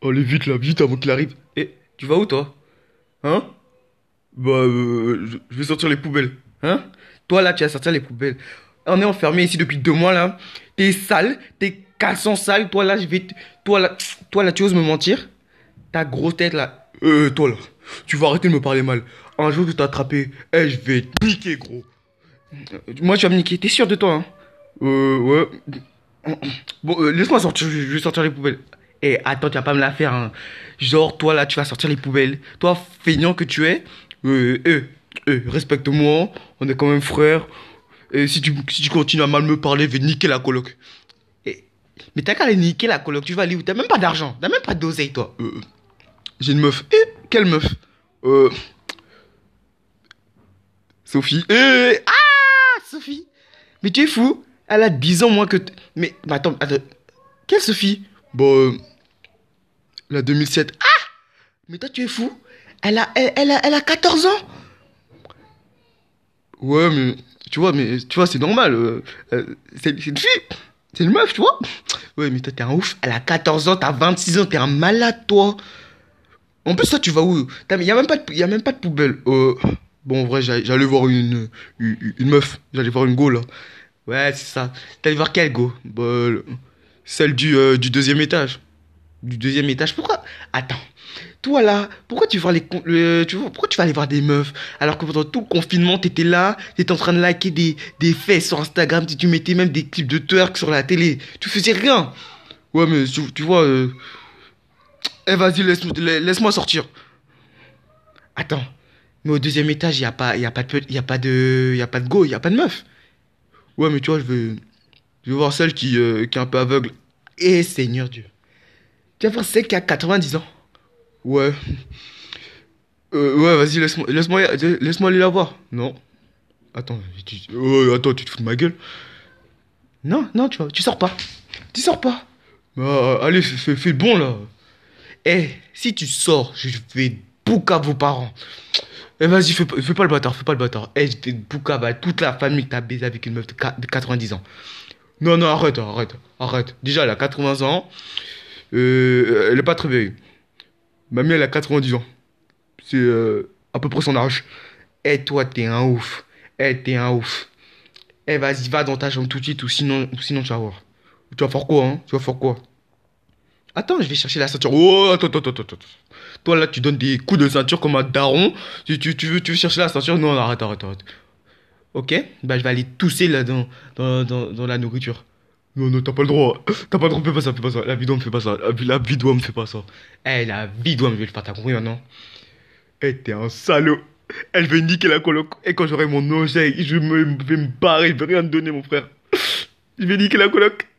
Allez vite là, vite avant qu'il arrive. Eh, tu vas où toi? Hein? Je vais sortir les poubelles. Hein? Toi là, tu vas sortir les poubelles. On est enfermé ici depuis 2 mois là. T'es sale, tes caleçons sales. Toi là, toi là, tu oses me mentir? Ta grosse tête là. Toi là, tu vas arrêter de me parler mal. Un jour, je vais t'attraper. Eh, je vais te niquer, gros. Moi, tu vas me niquer. T'es sûr de toi, hein? Ouais. Bon, laisse-moi sortir, je vais sortir les poubelles. Eh, attends, tu vas pas me la faire, hein. Genre, toi, là, tu vas sortir les poubelles. Toi, feignant que tu es, respecte-moi, on est quand même frères. Et si tu continues à mal me parler, je vais niquer la coloc. Eh, mais t'as qu'à aller niquer la coloc, tu vas aller où? T'as même pas d'argent, t'as même pas d'oseille, toi. J'ai une meuf. Eh, quelle meuf? Euh, Sophie. Sophie. Mais tu es fou? Elle a 10 ans moins que... Mais attends. Quelle Sophie? La 2007. Ah! Mais toi, tu es fou? Elle a 14 ans? Ouais, mais tu vois, c'est normal. C'est une fille. C'est une meuf, tu vois? Ouais, mais toi, t'es un ouf. Elle a 14 ans, t'as 26 ans, t'es un malade, toi. En plus, toi, tu vas où? Y a même pas de poubelle. Bon, en vrai, j'allais voir une meuf. J'allais voir une go, là. Ouais, c'est ça. T'allais voir quelle go? Celle du deuxième étage. Du deuxième étage. Pourquoi? Attends. Toi là, pourquoi tu vas pourquoi tu vas aller voir des meufs alors que pendant tout le confinement t'étais là, t'étais en train de liker des fesses sur Instagram, tu mettais même des clips de twerk sur la télé, tu faisais rien. Ouais mais tu vois, vas-y laisse-moi sortir. Attends, mais au deuxième étage y a pas de go, y a pas de meuf. Ouais mais tu vois je vais voir celle qui est un peu aveugle. Eh Seigneur Dieu, tu vas voir celle qui a 90 ans. Ouais. Ouais, vas-y, laisse-moi aller la voir. Non. Attends, tu te fous de ma gueule? Non, non, tu sors pas. Tu sors pas. Allez, fais bon là. Eh, si tu sors, je vais boucave vos parents. Eh, vas-y, fais pas le bâtard, fais pas le bâtard. Eh, je vais boucave à toute la famille que t'as baisé avec une meuf de 90 ans. Non, non, arrête. Déjà, elle a 80 ans. Elle est pas très vieille. Mamie, elle a 90 ans. C'est à peu près son âge. Eh, toi, t'es un ouf. Eh, t'es un ouf. Eh, vas-y, va dans ta chambre tout de suite, ou sinon tu vas voir. Tu vas faire quoi, hein? Tu vas faire quoi? Attends, je vais chercher la ceinture. Oh, attends. Toi, là, tu donnes des coups de ceinture comme un daron. Tu veux chercher la ceinture? Non, arrête. Ok? Bah, je vais aller tousser là dans la nourriture. Non, non, t'as pas le droit. T'as pas le droit, fais pas ça. La vie doit me fait pas ça. La vie doit me fait pas ça. Eh, la vie doit me fait le faire, t'as compris maintenant? Eh, t'es un salaud. Elle veut niquer la coloc. Et quand j'aurai mon oseille, je vais me barrer. Je vais rien te donner, mon frère. Je vais niquer la coloc.